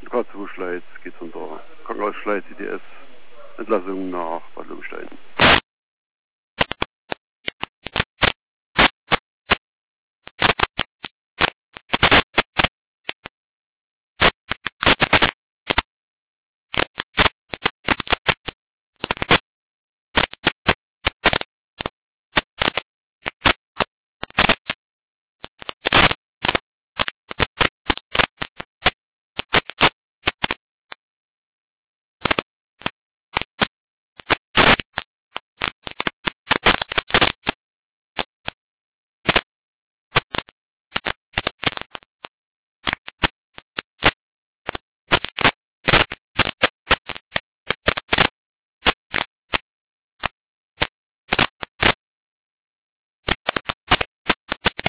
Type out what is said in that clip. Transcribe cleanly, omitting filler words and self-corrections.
Karlsruhe Schleiz geht von der Krankenhaus Schleiz IDS Entlassung nach Bad Lobenstein.